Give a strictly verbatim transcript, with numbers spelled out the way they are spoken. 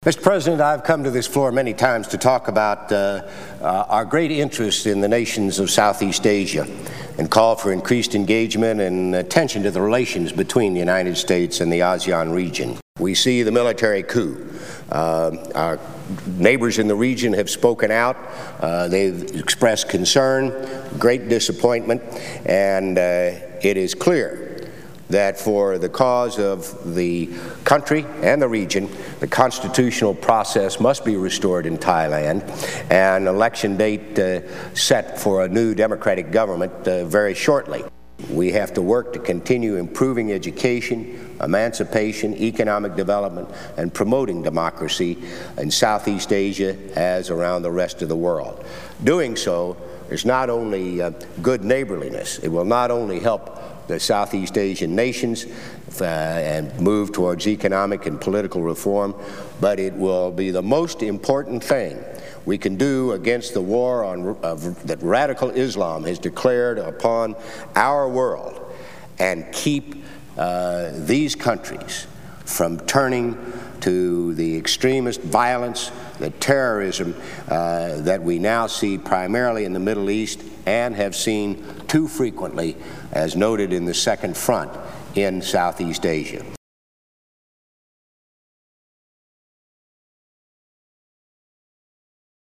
Mister President, I've come to this floor many times to talk about uh, uh, our great interest in the nations of Southeast Asia and call for increased engagement and attention to the relations between the United States and the ASEAN region. We see the military coup. Uh, our neighbors in the region have spoken out. Uh, they've expressed concern, great disappointment, and uh, it is clear that for the cause of the country and the region, the constitutional process must be restored in Thailand, and election date uh, set for a new democratic government uh, very shortly. We have to work to continue improving education, emancipation, economic development, and promoting democracy in Southeast Asia as around the rest of the world. Doing so is not only uh, good neighborliness, it will not only help the Southeast Asian nations uh, and move towards economic and political reform, but it will be the most important thing we can do against the war on, uh, that radical Islam has declared upon our world, and keep uh, these countries from turning to the extremist violence, the terrorism uh, that we now see primarily in the Middle East and have seen too frequently, as noted in the Second Front in Southeast Asia.